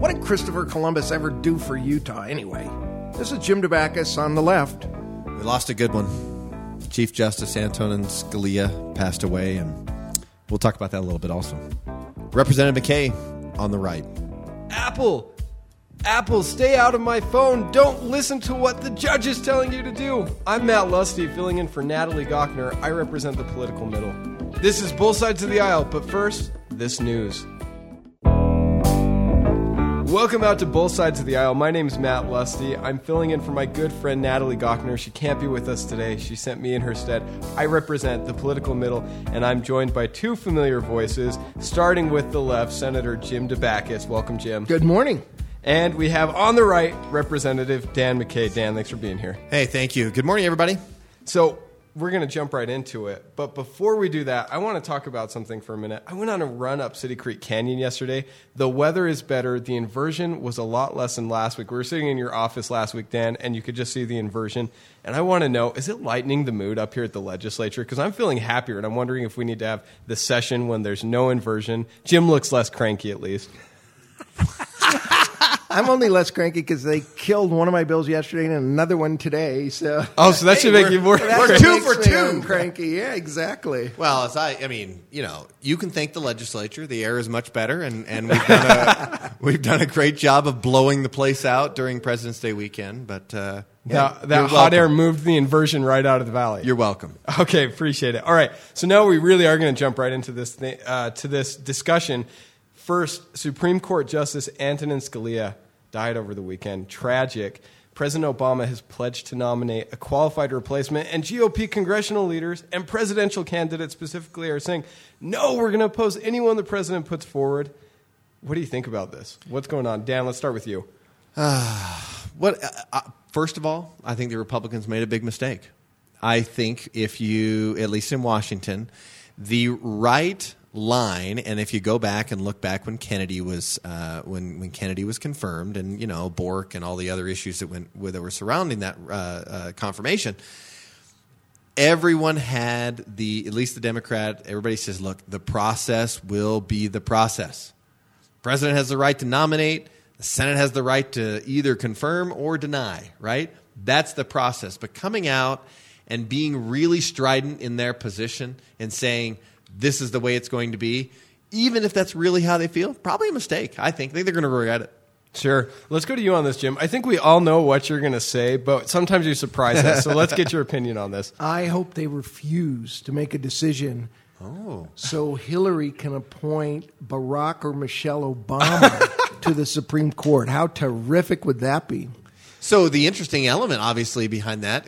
What did Christopher Columbus ever do for Utah anyway? This is Jim Debakis on the left. We lost a good one. Chief Justice Antonin Scalia passed away, and we'll talk about that a little bit also. Representative McKay on the right. Apple, stay out of my phone. Don't listen to what the judge is telling you to do. I'm Matt Lusty, filling in for Natalie Gochner. I represent the political middle. This is Both Sides of the Aisle, but first, this news. Welcome out to Both Sides of the Aisle. My name is Matt Lusty. I'm filling in for my good friend Natalie Gochner. She can't be with us today. She sent me in her stead. I represent the political middle, and I'm joined by two familiar voices, starting with the left, Senator Jim Debakis. Welcome, Jim. Good morning. And we have on the right, Representative Dan McKay. Dan, thanks for being here. Hey, thank you. Good morning, everybody. So we're going to jump right into it. But before we do that, I want to talk about something for a minute. I went on a run up City Creek Canyon yesterday. The weather is better. The inversion was a lot less than last week. We were sitting in your office last week, Dan, and you could just see the inversion. And I want to know, is it lightening the mood up here at the legislature? Because I'm feeling happier, and I'm wondering if we need to have the session when there's no inversion. Jim looks less cranky, at least. I'm only less cranky because they killed one of my bills yesterday and another one today. So that should make you more. We're 2 for 2. Cranky, yeah, exactly. Well, you can thank the legislature. The air is much better, and we've done a great job of blowing the place out during President's Day weekend. But that hot air moved the inversion right out of the valley. You're welcome. Okay, appreciate it. All right, so now we really are going to jump right into this to this discussion. First, Supreme Court Justice Antonin Scalia died over the weekend. Tragic. President Obama has pledged to nominate a qualified replacement, and GOP congressional leaders and presidential candidates specifically are saying, no, we're going to oppose anyone the president puts forward. What do you think about this? What's going on? Dan, let's start with you. First of all, I think the Republicans made a big mistake. I think if you, at least in Washington, the right line, and if you go back and look back when Kennedy was when Kennedy was confirmed, and Bork and all the other issues that were surrounding that confirmation, everyone had at least the Democrat. Everybody says, look, the process will be the process. The president has the right to nominate. The Senate has the right to either confirm or deny. Right? That's the process. But coming out and being really strident in their position and saying, this is the way it's going to be, even if that's really how they feel, probably a mistake, I think. I think they're going to regret it. Sure. Let's go to you on this, Jim. I think we all know what you're going to say, but sometimes you surprise us. So let's get your opinion on this. I hope they refuse to make a decision so Hillary can appoint Barack or Michelle Obama to the Supreme Court. How terrific would that be? So the interesting element, obviously, behind that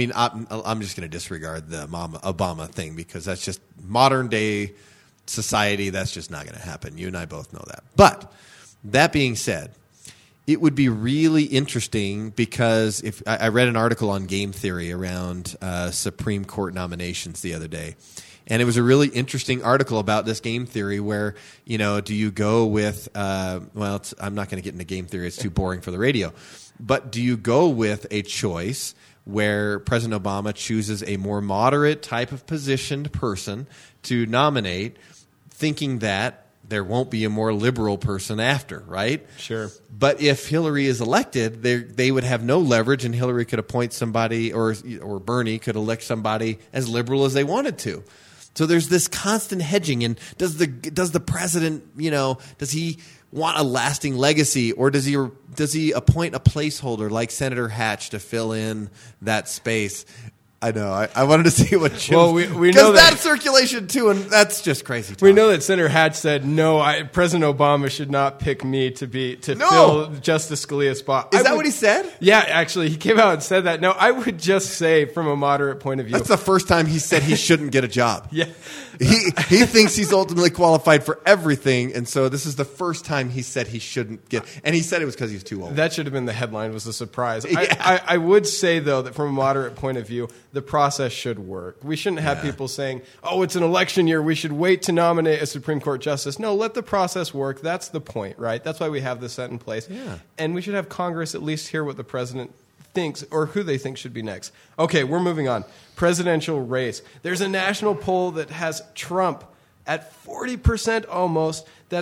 I'm just going to disregard the Obama thing because that's just modern day society. That's just not going to happen. You and I both know that. But that being said, it would be really interesting because if I read an article on game theory around Supreme Court nominations the other day. And it was a really interesting article about this game theory where, do you go with, I'm not going to get into game theory. It's too boring for the radio. But do you go with a choice where President Obama chooses a more moderate type of positioned person to nominate, thinking that there won't be a more liberal person after, right? Sure. But if Hillary is elected, they would have no leverage, and Hillary could appoint somebody, or Bernie could elect somebody as liberal as they wanted to. So there's this constant hedging, and does the president, does he want a lasting legacy, or does he appoint a placeholder like Senator Hatch to fill in that space? I know. I wanted to see what Jim... Well, we know that's circulation too, and that's just crazy talk. We know that Senator Hatch said, no, President Obama should not pick me to fill Justice Scalia's spot. Is that what he said? Yeah, actually, he came out and said that. No, I would just say, from a moderate point of view... That's the first time he said he shouldn't get a job. Yeah. He thinks he's ultimately qualified for everything, and so this is the first time he said he shouldn't get... And he said it was because he's too old. That should have been the headline, was a surprise. Yeah. I would say, though, that from a moderate point of view, the process should work. We shouldn't have people saying, it's an election year, we should wait to nominate a Supreme Court justice. No, let the process work. That's the point, right? That's why we have this set in place. Yeah. And we should have Congress at least hear what the president thinks or who they think should be next. Okay, we're moving on. Presidential race. There's a national poll that has Trump at 40% almost. That's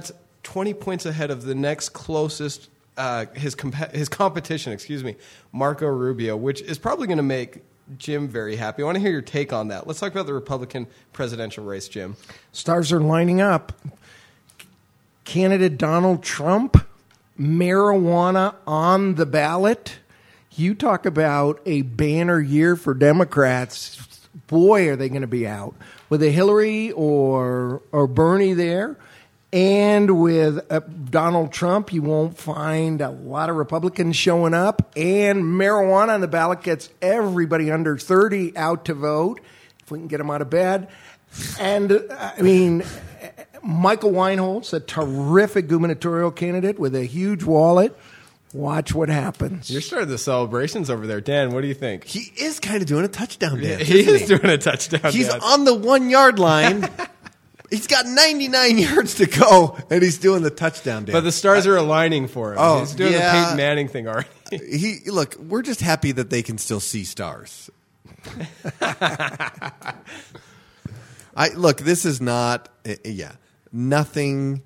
20 points ahead of the next closest, his competition, Marco Rubio, which is probably going to make Jim very happy. I want to hear your take on that. Let's talk about the Republican presidential race, Jim. Stars are lining up. Candidate Donald Trump, marijuana on the ballot. You talk about a banner year for Democrats. Boy, are they going to be out. With a Hillary or Bernie there, and with Donald Trump, you won't find a lot of Republicans showing up. And marijuana on the ballot gets everybody under 30 out to vote, if we can get them out of bed. And, I mean, Michael Weinholz, a terrific gubernatorial candidate with a huge wallet. Watch what happens. You're starting the celebrations over there. Dan, what do you think? He is kind of doing a touchdown dance. He is doing a touchdown He's dance. on the 1 yard line. He's got 99 yards to go, and he's doing the touchdown dance. But the stars are aligning for him. Oh, He's doing the yeah. Peyton Manning thing already. Look, we're just happy that they can still see stars. Look, this is not, nothing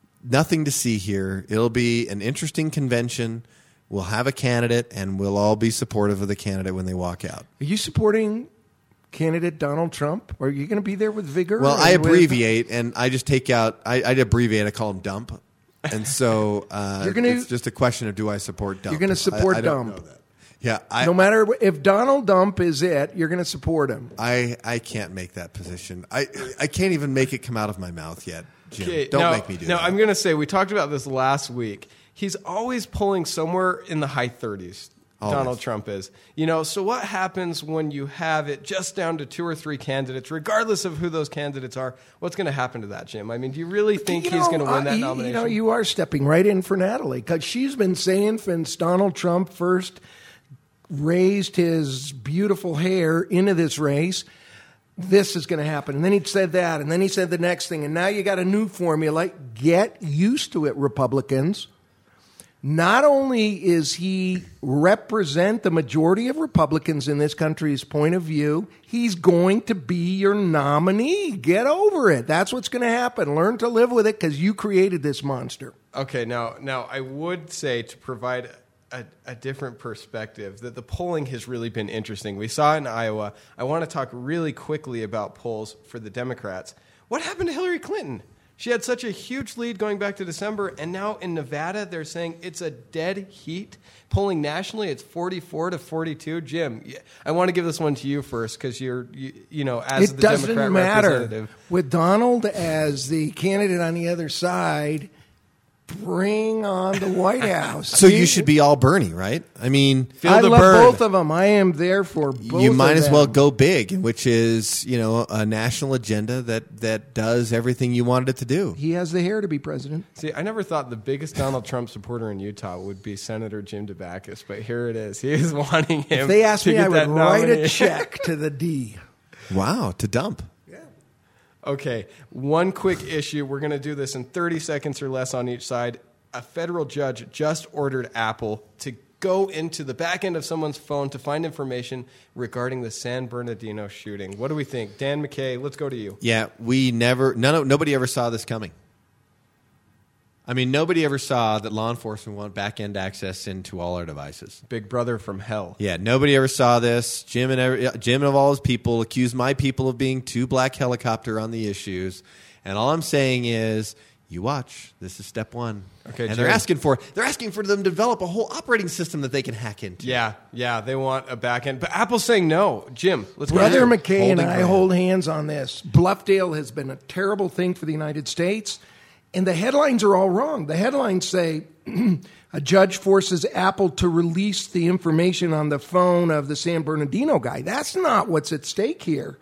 to see here. It'll be an interesting convention. We'll have a candidate, and we'll all be supportive of the candidate when they walk out. Are you supporting candidate Donald Trump? Or are you going to be there with vigor? Well, I abbreviate, and I just take out, I abbreviate, I call him dump. And so it's just a question of, do I support dump? You're going to support I don't dump. know that. Yeah, No matter if Donald Dump is it, you're going to support him. I can't make that position. I can't even make it come out of my mouth yet, Jim. Okay, Don't make me do that. No, I'm going to say, we talked about this last week. He's always pulling somewhere in the high 30s. Always. Donald Trump is. So what happens when you have it just down to 2 or 3 candidates, regardless of who those candidates are? What's going to happen to that, Jim? I mean, do you really think he's going to win that nomination? You are stepping right in for Natalie, because she's been saying since Donald Trump first raised his beautiful hair into this race, this is going to happen. And then he said that, and then he said the next thing, and now you got a new formula. Get used to it, Republicans. Not only is he represent the majority of Republicans in this country's point of view, he's going to be your nominee. Get over it. That's what's going to happen. Learn to live with it, because you created this monster. Okay, now I would say, to provide a different perspective, that the polling has really been interesting. We saw it in Iowa. I want to talk really quickly about polls for the Democrats. What happened to Hillary Clinton? She had such a huge lead going back to December, and now in Nevada, they're saying it's a dead heat. Polling nationally, it's 44-42. Jim, I want to give this one to you first, because you're the Democrat It doesn't matter. representative. With Donald as the candidate on the other side, bring on the White House. So you should be all Bernie, right? I mean, I the love bird. both of them. I am there for both. you might of as them. well go big, which is, a national agenda that does everything you wanted it to do. He has the hair to be president. See, I never thought the biggest Donald Trump supporter in Utah would be Senator Jim DeBacchus, but here it is. He is wanting him. If they asked to me, get I would that write a nomination. check to the D. Wow, to dump. Okay, one quick issue. We're going to do this in 30 seconds or less on each side. A federal judge just ordered Apple to go into the back end of someone's phone to find information regarding the San Bernardino shooting. What do we think? Dan McKay, let's go to you. Yeah, nobody ever saw this coming. I mean, nobody ever saw that law enforcement want back-end access into all our devices. Big brother from hell. Yeah, nobody ever saw this. Jim and of all his people accused my people of being too black helicopter on the issues. And all I'm saying is, you watch. This is step one. Okay, and Jim. they're asking for them to develop a whole operating system that they can hack into. Yeah, they want a back end. But Apple's saying no. Jim, let's go. Brother to you. McKay and Holding I ground. hold hands on this. Bluffdale has been a terrible thing for the United States, and the headlines are all wrong. The headlines say a judge forces Apple to release the information on the phone of the San Bernardino guy. That's not what's at stake here.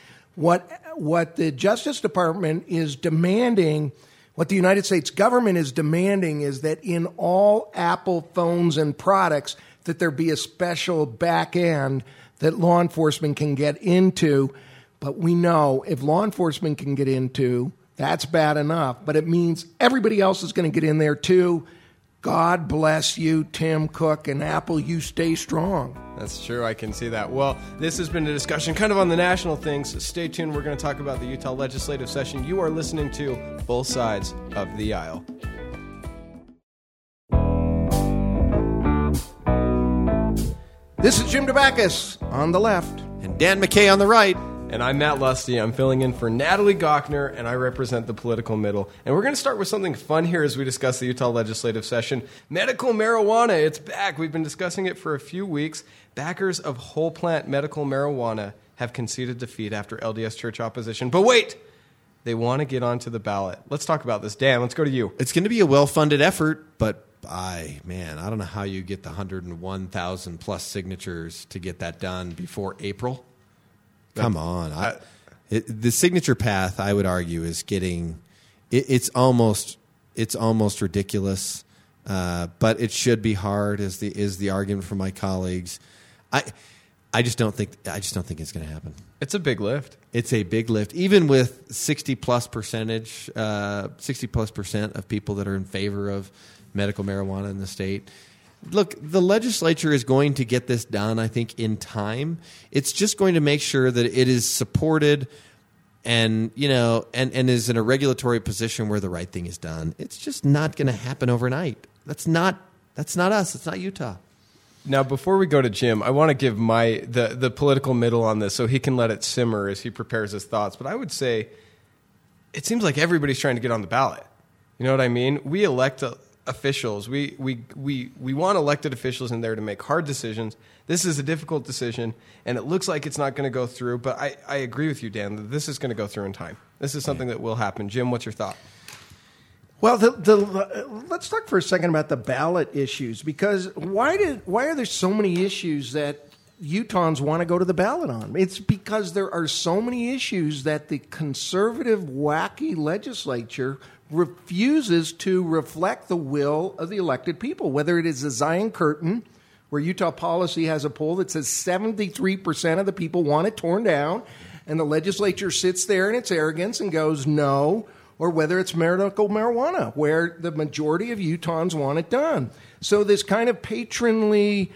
What the Justice Department is demanding, what the United States government is demanding, is that in all Apple phones and products that there be a special back end that law enforcement can get into. But we know if law enforcement can get into, that's bad enough. But it means everybody else is going to get in there too. God bless you, Tim Cook, and Apple. You stay strong. That's true. I can see that. Well, this has been a discussion kind of on the national things. Stay tuned. We're going to talk about the Utah legislative session. You are listening to Both Sides of the Aisle. This is Jim Dabakis on the left. And Dan McKay on the right. And I'm Matt Lusty. I'm filling in for Natalie Gochner, and I represent the political middle. And we're going to start with something fun here as we discuss the Utah legislative session. Medical marijuana, it's back. We've been discussing it for a few weeks. Backers of whole plant medical marijuana have conceded defeat after LDS Church opposition. But wait, they want to get onto the ballot. Let's talk about this. Dan, let's go to you. It's going to be a well-funded effort, but I don't know how you get the 101,000 plus signatures to get that done before April. Come on. The signature path, I would argue, is getting it's almost ridiculous, but it should be hard. Is the argument from my colleagues? I just don't think it's going to happen. It's a big lift. It's a big lift, even with 60+% of people that are in favor of medical marijuana in the state. Look, the legislature is going to get this done, I think, in time. It's just going to make sure that it is supported and is in a regulatory position where the right thing is done. It's just not going to happen overnight. That's not us. It's not Utah. Now, before we go to Jim, I want to give the political middle on this so he can let it simmer as he prepares his thoughts. But I would say it seems like everybody's trying to get on the ballot. You know what I mean? We elect officials. We want elected officials in there to make hard decisions. This is a difficult decision, and it looks like it's not going to go through. But I agree with you, Dan, that this is going to go through in time. This is something that will happen. Jim, what's your thought? Well, let's talk for a second about the ballot issues, because why are there so many issues that Utahns want to go to the ballot on? It's because there are so many issues that the conservative, wacky legislature refuses to reflect the will of the elected people, whether it is the Zion Curtain, where Utah Policy has a poll that says 73% of the people want it torn down, and the legislature sits there in its arrogance and goes no, or whether it's medical marijuana, where the majority of Utahns want it done. So this kind of patronly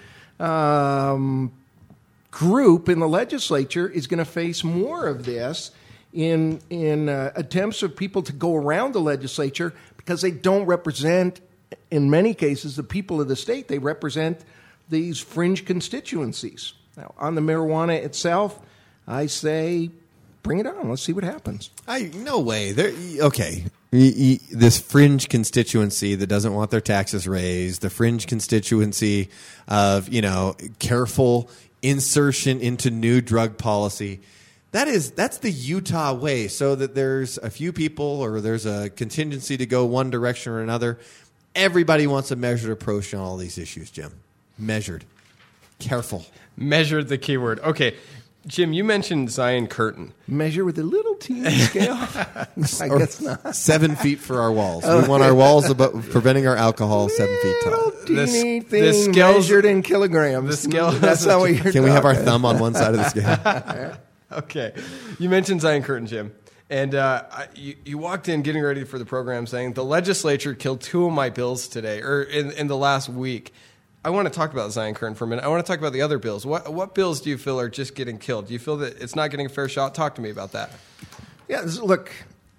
group in the legislature is going to face more of this in attempts of people to go around the legislature, because they don't represent, in many cases, the people of the state. They represent these fringe constituencies. Now, on the marijuana itself, I say, bring it on. Let's see what happens. No way. Okay. This fringe constituency that doesn't want their taxes raised, the fringe constituency of, careful insertion into new drug policy. That's the Utah way, so that there's a few people or there's a contingency to go one direction or another. Everybody wants a measured approach on all these issues, Jim. Measured. Careful. Measured, the keyword. Okay. Jim, you mentioned Zion Curtain. Measure with a little teeny scale? I guess not. 7 feet for our walls. We want our walls about preventing our alcohol 7 feet tall. Little teeny thing measured in kilograms. The scale. That's not what you're Can we have our thumb on one side of the scale? Okay. You mentioned Zion Curtain, Jim. And you walked in getting ready for the program saying, the legislature killed 2 of my bills today, or in the last week. I want to talk about Zion Curtain for a minute. I want to talk about the other bills. What bills do you feel are just getting killed? Do you feel that it's not getting a fair shot? Talk to me about that. Yeah, look,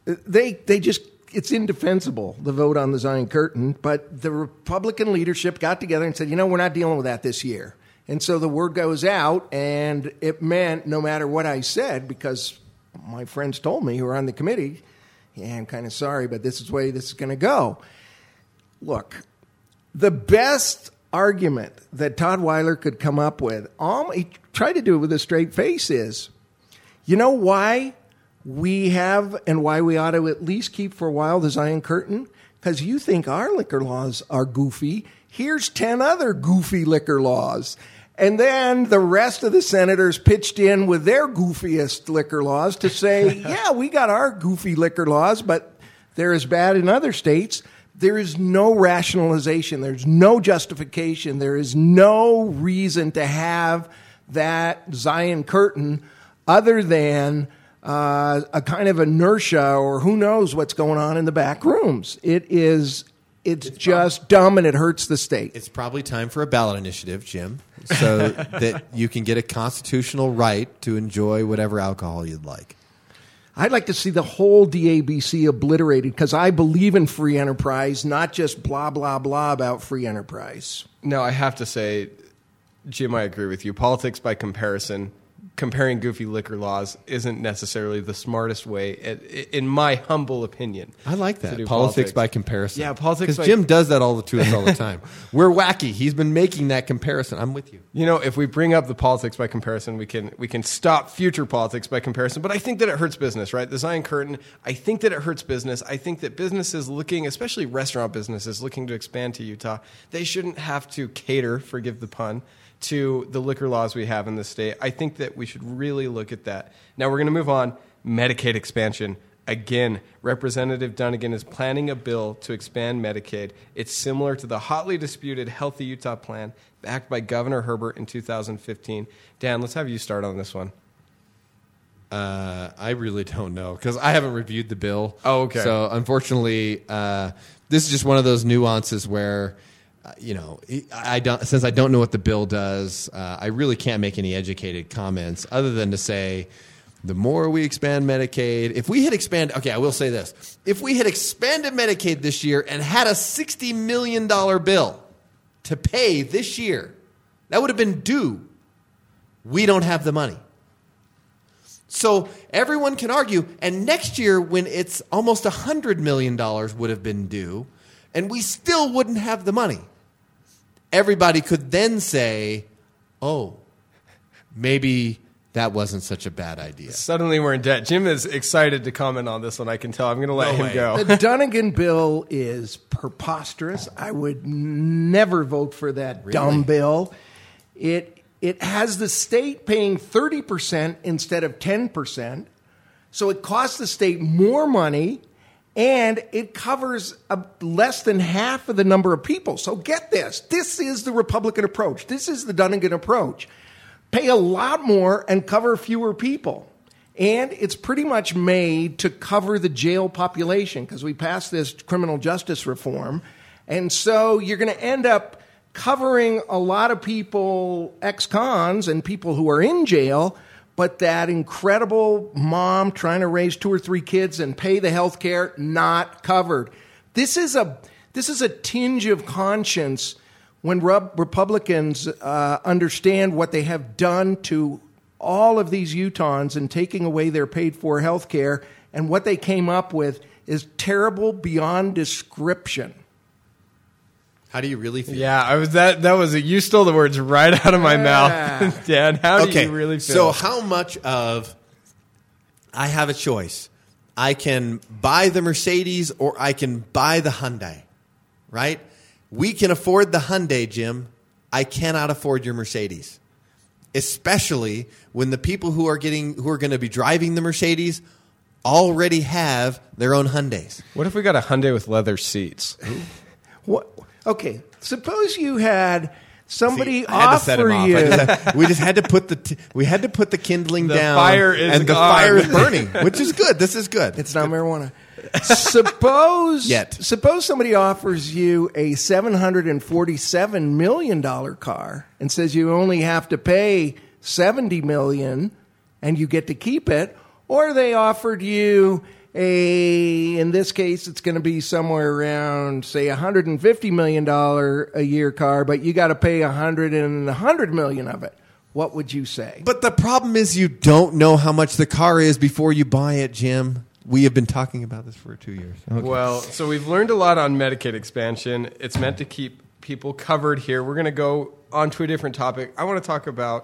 it's indefensible, the vote on the Zion Curtain, but the Republican leadership got together and said, we're not dealing with that this year. And so the word goes out, and it meant no matter what I said, because my friends told me who were on the committee, I'm kind of sorry, but this is the way this is going to go. Look, the best argument that Todd Weiler could come up with, he tried to do it with a straight face, is, why we have and why we ought to at least keep for a while the Zion Curtain? Because you think our liquor laws are goofy. Here's 10 other goofy liquor laws. And then the rest of the senators pitched in with their goofiest liquor laws to say, yeah, we got our goofy liquor laws, but they're as bad in other states. There is no rationalization. There's no justification. There is no reason to have that Zion Curtain other than a kind of inertia, or who knows what's going on in the back rooms. It's just dumb, and it hurts the state. It's probably time for a ballot initiative, Jim, so that you can get a constitutional right to enjoy whatever alcohol you'd like. I'd like to see the whole DABC obliterated, because I believe in free enterprise, not just blah, blah, blah about free enterprise. No, I have to say, Jim, I agree with you. Politics by comparison, comparing goofy liquor laws isn't necessarily the smartest way, in my humble opinion. I like to that. do Politics by comparison. Yeah, politics by... Because Jim does that to us all the time. We're wacky. He's been making that comparison. I'm with you. You know, if we bring up the politics by comparison, we can stop future politics by comparison. But I think that it hurts business, right? The Zion Curtain, I think that it hurts business. I think that businesses looking, especially restaurant businesses looking to expand to Utah, they shouldn't have to cater, forgive the pun, to the liquor laws we have in the state. I think that we should really look at that. Now we're going to move on. Medicaid expansion. Again, Representative Dunnigan is planning a bill to expand Medicaid. It's similar to the hotly disputed Healthy Utah plan backed by Governor Herbert in 2015. Dan, let's have you start on this one. I really don't know because I haven't reviewed the bill. Oh, okay. So unfortunately, this is just one of those nuances where, since I don't know what the bill does, I really can't make any educated comments other than to say, the more we expand Medicaid, I will say this. If we had expanded Medicaid this year and had a $60 million bill to pay this year, that would have been due. We don't have the money. So everyone can argue, and next year when it's almost $100 million would have been due, and we still wouldn't have the money. Everybody could then say, oh, maybe that wasn't such a bad idea. Suddenly we're in debt. Jim is excited to comment on this one, I can tell. I'm going to let him go. The Dunnigan bill is preposterous. I would never vote for that dumb bill. It has the state paying 30% instead of 10%. So it costs the state more money, and it covers less than half of the number of people. So get this. This is the Republican approach. This is the Dunnigan approach. Pay a lot more and cover fewer people. And it's pretty much made to cover the jail population because we passed this criminal justice reform. And so you're going to end up covering a lot of people, ex-cons and people who are in jail, but that incredible mom trying to raise 2 or 3 kids and pay the health care, not covered. This is a tinge of conscience when Republicans understand what they have done to all of these Utahns and taking away their paid-for health care, and what they came up with is terrible beyond description. How do you really feel? Yeah, you stole the words right out of my mouth, Dan. How do you really feel? So how much of I have a choice? I can buy the Mercedes or I can buy the Hyundai, right? We can afford the Hyundai, Jim. I cannot afford your Mercedes, especially when the people who are going to be driving the Mercedes already have their own Hyundais. What if we got a Hyundai with leather seats? What? Okay, suppose you had somebody offer you. We just had to put the kindling down. Fire is and the gone. fire is burning, which is good. This is good. It's not marijuana. Suppose somebody offers you a $747 million car and says you only have to pay $70 million and you get to keep it, or they offered you in this case, it's going to be somewhere around, say, $150 million a year car, but you got to pay $100 million of it. What would you say? But the problem is you don't know how much the car is before you buy it, Jim. We have been talking about this for 2 years. Okay. Well, so we've learned a lot on Medicaid expansion. It's meant to keep people covered here. We're going to go on to a different topic. I want to talk about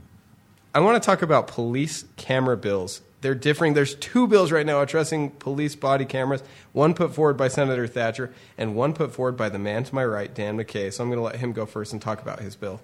police camera bills. They're differing. There's 2 bills right now addressing police body cameras, one put forward by Senator Thatcher and one put forward by the man to my right, Dan McKay. So I'm going to let him go first and talk about his bill.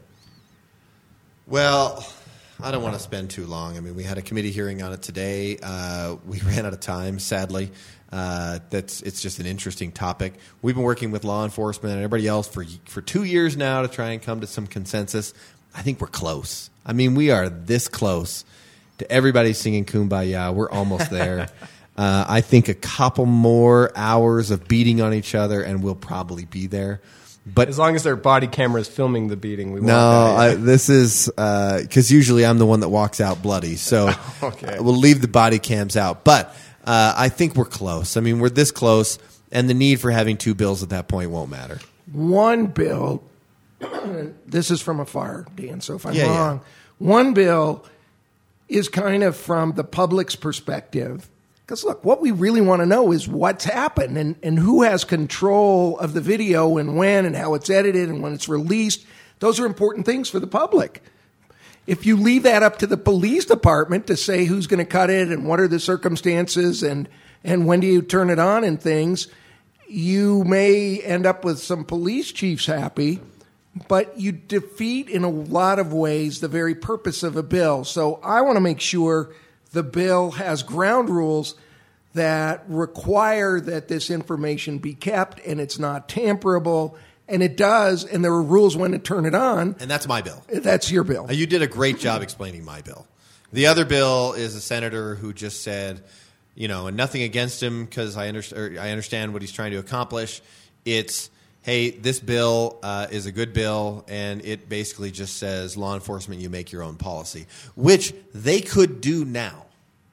Well, I don't want to spend too long. I mean, we had a committee hearing on it today. We ran out of time, sadly. It's just an interesting topic. We've been working with law enforcement and everybody else for 2 years now to try and come to some consensus. I think we're close. I mean, we are this close to everybody singing Kumbaya. We're almost there. I think a couple more hours of beating on each other, and we'll probably be there. But as long as their body camera is filming the beating, we won't. No, this is because usually I'm the one that walks out bloody, so okay. We'll leave the body cams out. But I think we're close. I mean, we're this close, and the need for having 2 bills at that point won't matter. One bill this is from afar, Dan, so if I'm Yeah, wrong, one bill is kind of from the public's perspective. Because, look, what we really want to know is what's happened and who has control of the video and when and how it's edited and when it's released. Those are important things for the public. If you leave that up to the police department to say who's going to cut it and what are the circumstances and when do you turn it on and things, you may end up with some police chiefs happy, but you defeat in a lot of ways the very purpose of a bill. So I want to make sure the bill has ground rules that require that this information be kept and it's not tamperable. And it does, and there are rules when to turn it on. And that's my bill. That's your bill. You did a great job explaining my bill. The other bill is a senator who just said, and nothing against him because I understand what he's trying to accomplish. It's, hey, this bill is a good bill, and it basically just says, law enforcement, you make your own policy, which they could do now.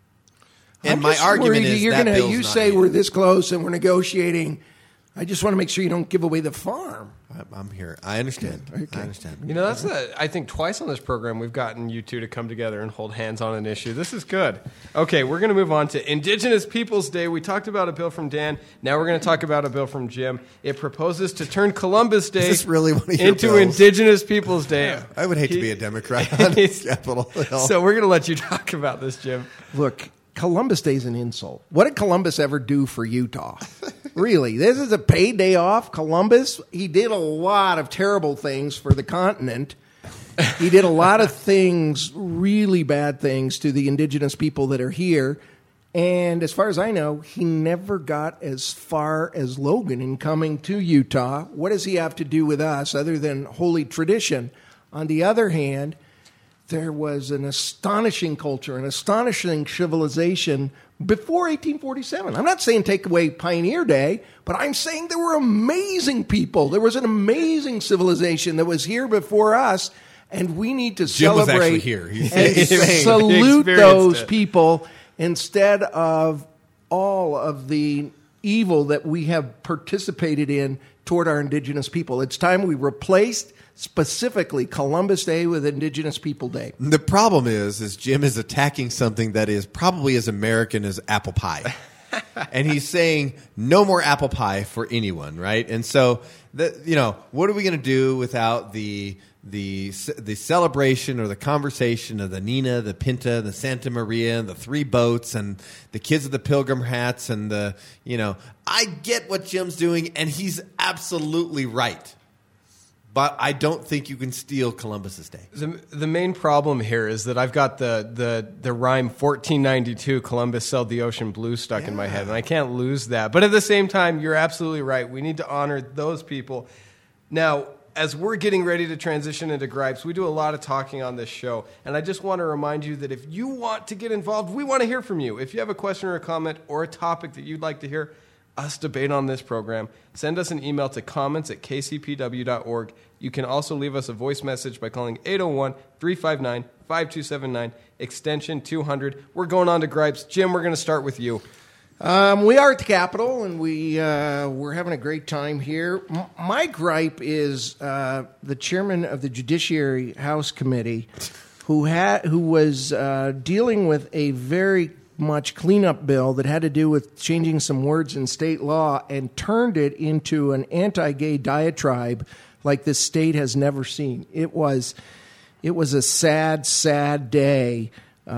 And my argument is that bill's you not say needed. we're this close and we're negotiating. I just want to make sure you don't give away the farm. I'm here. I understand. Okay. I understand. That's I think twice on this program we've gotten you two to come together and hold hands on an issue. This is good. Okay, we're going to move on to Indigenous Peoples Day. We talked about a bill from Dan. Now we're going to talk about a bill from Jim. It proposes to turn Columbus Day Is this really one of your into bills? Indigenous Peoples Day. I would hate to be a Democrat on Capitol Hill. So we're going to let you talk about this, Jim. Look, Columbus Day is an insult. What did Columbus ever do for Utah? Really, this is a paid day off. Columbus, he did a lot of terrible things for the continent. He did a lot of things, really bad things to the indigenous people that are here. And as far as I know, he never got as far as Logan in coming to Utah. What does he have to do with us other than holy tradition? On the other hand, there was an astonishing culture, an astonishing civilization before 1847. I'm not saying take away Pioneer Day, but I'm saying there were amazing people. There was an amazing civilization that was here before us, and we need to Jim was celebrate actually here. He's and saying- salute He those experienced it. people instead of all of the evil that we have participated in toward our indigenous people. It's time we replaced specifically Columbus Day with Indigenous People Day. The problem is Jim is attacking something that is probably as American as apple pie. And he's saying no more apple pie for anyone, right? And so, what are we going to do without the celebration or the conversation of the Nina, the Pinta, the Santa Maria, the three boats, and the kids with the pilgrim hats, and I get what Jim's doing, and he's absolutely right. But I don't think you can steal Columbus's Day. The main problem here is that I've got the rhyme 1492 Columbus sailed the ocean blue stuck in my head, and I can't lose that. But at the same time, you're absolutely right. We need to honor those people. Now, as we're getting ready to transition into gripes, we do a lot of talking on this show, and I just want to remind you that if you want to get involved, we want to hear from you. If you have a question or a comment or a topic that you'd like to hear us debate on this program, send us an email to comments@kcpw.org. You can also leave us a voice message by calling 801-359-5279, extension 200. We're going on to gripes. Jim, we're going to start with you. We are at the Capitol, and we're having a great time here. My gripe is the chairman of the Judiciary House Committee, who was dealing with a very much cleanup bill that had to do with changing some words in state law and turned it into an anti-gay diatribe like this state has never seen. It was a sad, sad day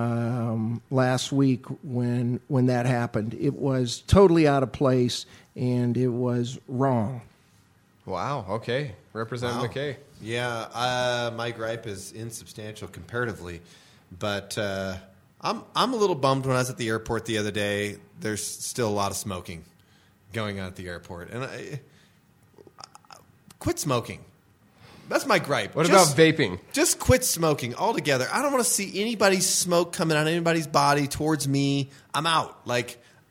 last week when that happened. It was totally out of place, and it was wrong. Wow, okay. Representative McKay. Yeah, my gripe is insubstantial comparatively, but I'm a little bummed when I was at the airport the other day. There's still a lot of smoking going on at the airport, and I quit smoking. That's my gripe. What about vaping? Just quit smoking altogether. I don't want to see anybody's smoke coming out of anybody's body towards me. I'm out. I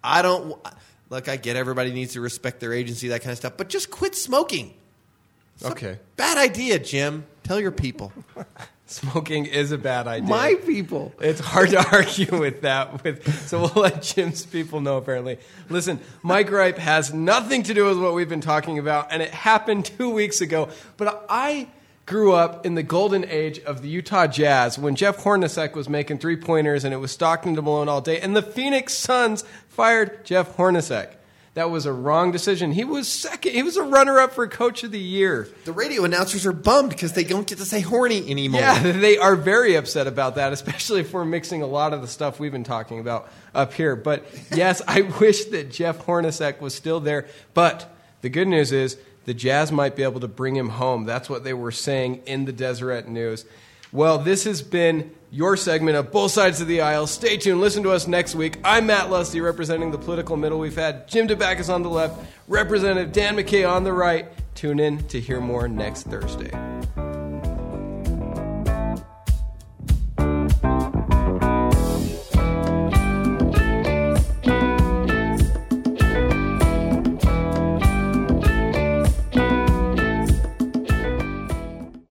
get everybody needs to respect their agency, that kind of stuff, but just quit smoking. Okay. Bad idea, Jim. Tell your people. Smoking is a bad idea. My people. It's hard to argue with that. So we'll let Jim's people know, apparently. Listen, my gripe has nothing to do with what we've been talking about, and it happened 2 weeks ago. But I grew up in the golden age of the Utah Jazz when Jeff Hornacek was making three-pointers and it was Stockton to Malone all day, and the Phoenix Suns fired Jeff Hornacek. That was a wrong decision. He was second. He was a runner-up for Coach of the Year. The radio announcers are bummed because they don't get to say horny anymore. Yeah, they are very upset about that, especially if we're mixing a lot of the stuff we've been talking about up here. But yes, I wish that Jeff Hornacek was still there. But the good news is the Jazz might be able to bring him home. That's what they were saying in the Deseret News. Well, this has been your segment of Both Sides of the Aisle. Stay tuned. Listen to us next week. I'm Matt Lusty, representing the political middle. We've had Jim DeBackus on the left, Representative Dan McKay on the right. Tune in to hear more next Thursday.